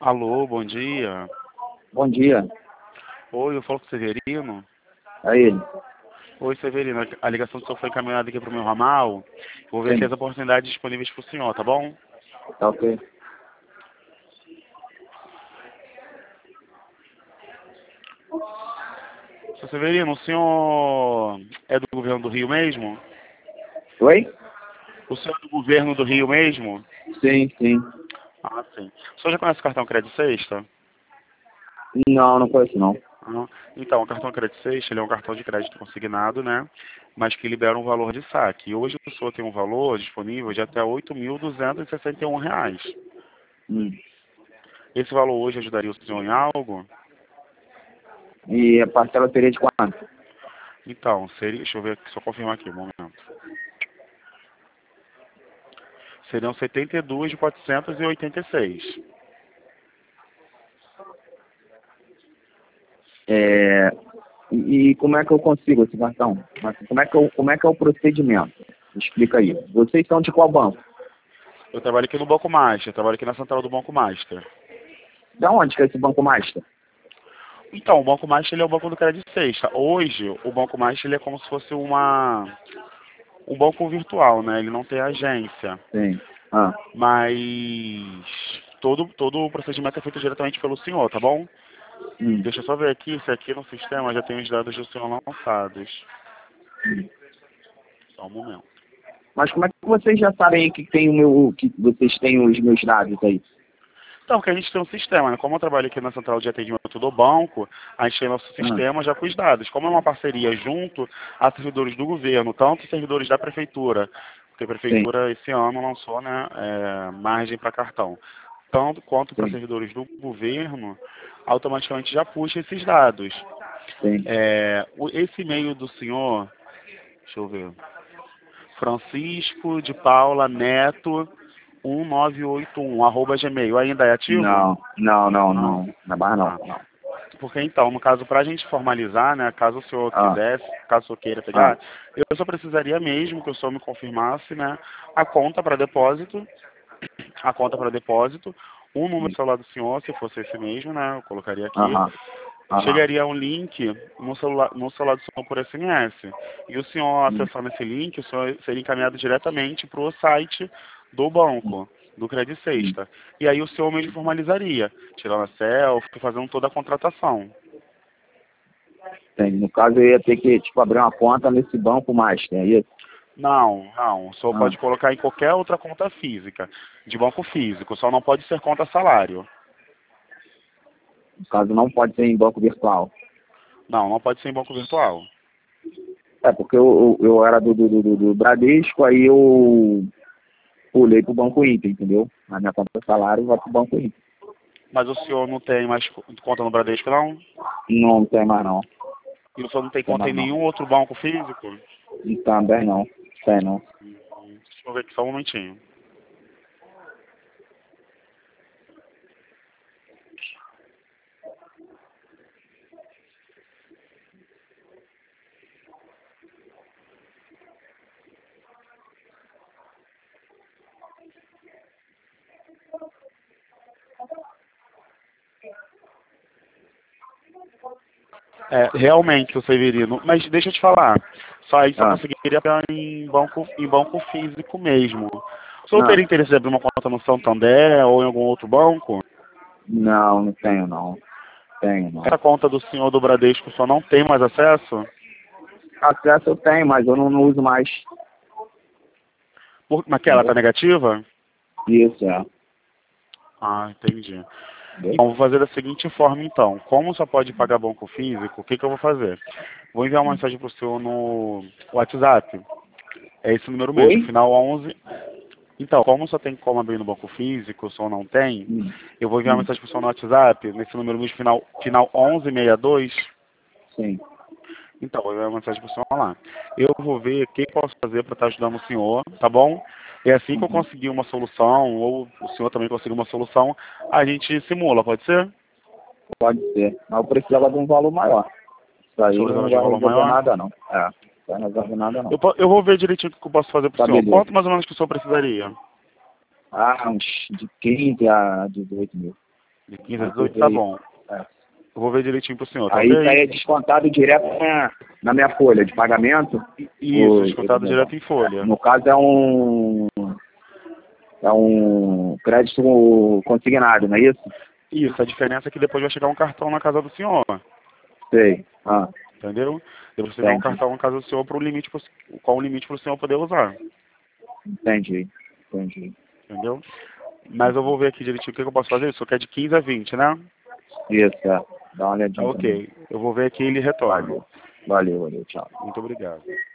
Alô, bom dia. Bom dia. Oi, eu falo com o Severino. É ele. Oi, Severino, a ligação do senhor foi encaminhada aqui para o meu ramal. Vou ver aqui Sim, as oportunidades disponíveis para o senhor, tá bom? tá ok. Seu Severino, o senhor é do governo do Rio mesmo? Oi? O senhor é do governo do Rio mesmo? Sim, sim. Ah, sim. O senhor já conhece o cartão Crédito Sexta? Não, não conheço não. Ah, então, o cartão Crédito Sexta, ele é um cartão de crédito consignado, né? Mas que libera um valor de saque. E hoje o senhor tem um valor disponível de até R$ 8.261. Hum. Esse valor hoje ajudaria o senhor em algo? E a parcela seria de quanto? Então, seria, deixa eu ver, só confirmar aqui, um momento. Seriam 72.486. É, e como é que eu consigo esse cartão? Como é que é o procedimento? Explica aí. Vocês são de qual banco? Eu trabalho aqui no Banco Master, trabalho aqui na central do Banco Master. Da onde que é esse Banco Master? Então, o Banco Master ele é o banco do Crédito Sexta. Hoje, o Banco Master ele é como se fosse um banco virtual, né? Ele não tem agência, Sim. Ah, mas todo o procedimento é feito diretamente pelo senhor, tá bom? hum. Deixa eu só ver aqui se aqui no sistema já tem os dados do senhor lançados. Só um momento. Mas como é que vocês já sabem que tem que vocês têm os meus dados aí? Então, porque a gente tem um sistema, né? Como eu trabalho aqui na central de atendimento do banco, a gente tem nosso Ah, sistema já com os dados. Como é uma parceria junto a servidores do governo, tanto servidores da prefeitura, porque a sim, prefeitura esse ano lançou, né, margem para cartão, tanto quanto para sim, servidores do governo, automaticamente já puxa esses dados. sim. Esse e-mail do senhor, deixa eu ver, Francisco de Paula Neto 1981 @gmail, ainda é ativo? Não, não, não, Não? não. Não é mais não. Ah, Não. porque então, no caso, para a gente formalizar, né, caso o senhor Ah, quisesse, caso o senhor queira ah, pegar, eu só precisaria mesmo que o senhor me confirmasse, né, a conta para depósito, o número do celular do senhor, se fosse esse mesmo, né, eu colocaria aqui, aham, aham. chegaria um link no celular do senhor por SMS. E o senhor acessando esse link, o senhor seria encaminhado diretamente para o site do banco, do Credit Hum. Sexta. E aí o senhor mesmo formalizaria, tirando a selfie, fazendo toda a contratação. Tem, no caso, eu ia ter que, tipo, abrir uma conta nesse banco Master, é isso? Não, não. O senhor Ah, pode colocar em qualquer outra conta física, de banco físico, só não pode ser conta salário. no caso, não pode ser em banco virtual. Não, não pode ser em banco virtual. É, porque eu era do Bradesco, aí eu pulei pro Banco Inter, entendeu? A minha conta de salário vai pro Banco Inter. Mas o senhor não tem mais conta no Bradesco, não? Não tem mais não, E o senhor não tem tem conta em mais não. nenhum outro banco físico? E também não, tem não. Deixa eu ver aqui só um momentinho. Realmente, o Severino. Mas deixa eu te falar. Só isso só Ah, conseguiria pegar em banco físico mesmo. O senhor ah, teria interesse em abrir uma conta no Santander ou em algum outro banco? não, não tenho não, tenho não. Essa conta do senhor do Bradesco só não tem mais acesso? Acesso eu tenho, mas eu não uso mais, Mas que ela está entendeu? negativa? Isso, é. Ah, entendi. Entendeu? Então, vou fazer da seguinte forma, então. Como só pode pagar banco físico, o que que eu vou fazer? Vou enviar uma mensagem para o senhor no WhatsApp. É esse número mesmo, Oi? final 11. Então, como só tem como abrir no banco físico, o senhor não tem, Hum, eu vou enviar uma hum, mensagem para o senhor no WhatsApp, nesse número mesmo, final 1162. sim. Então, vou enviar uma mensagem para o senhor lá. Eu vou ver o que eu posso fazer para estar ajudando o senhor, tá bom? E assim que eu Uhum. conseguir uma solução, ou o senhor também conseguir uma solução, a gente simula, pode ser? Pode ser, mas eu precisava de um valor maior. Isso Se eu aí precisar não de um vai valor resolver maior. nada não. É, não vai resolver nada não. Eu vou ver direitinho o que eu posso fazer para o Tá, senhor. beleza. Quanto mais ou menos que o senhor precisaria? Ah, uns de 15 a 18 mil. De 15 a 18 tá bom. É. Eu vou ver direitinho pro senhor, tá Aí ok? isso aí é descontado direto na minha folha de pagamento. Isso, descontado direto em folha. No caso é um crédito consignado, não é isso? Isso, a diferença é que depois vai chegar um cartão na casa do senhor, Sei. entendeu? Depois você dá um Entendi. cartão na casa do senhor para o limite, qual o limite para o senhor poder usar, Entendi. entendeu? Mas eu vou ver aqui direitinho o que eu posso fazer. O senhor quer de 15 a 20, né? Isso, é. Dá uma Tá olhadinha também. ok. Eu vou ver aqui e ele retorna. Valeu, tchau. Muito obrigado.